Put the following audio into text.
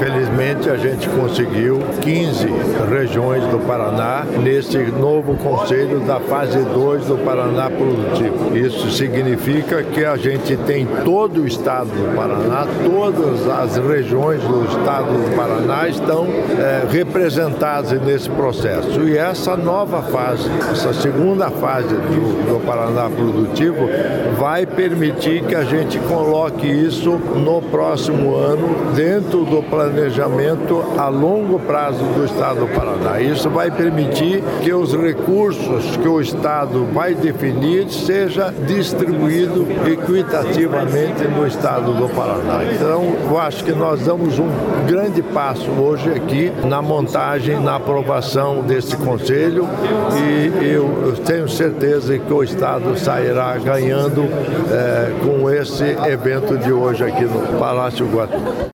Felizmente a gente conseguiu 15 regiões do Paraná nesse novo conselho da fase 2 do Paraná Produtivo. Isso significa que a gente tem todo o estado do Paraná, todas as regiões do estado do Paraná estão representadas nesse processo. E essa nova fase, essa segunda fase do Paraná Produtivo vai permitir que a gente coloque isso no próximo ano dentro do planejamento a longo prazo do estado do Paraná. Isso vai permitir que os recursos que o estado vai definir seja distribuído equitativamente no estado do Paraná. Então, eu acho que nós damos um grande passo hoje aqui na montagem, na aprovação desse conselho e eu tenho certeza que o estado sairá ganhando com esse evento de hoje aqui no Palácio Guatemi.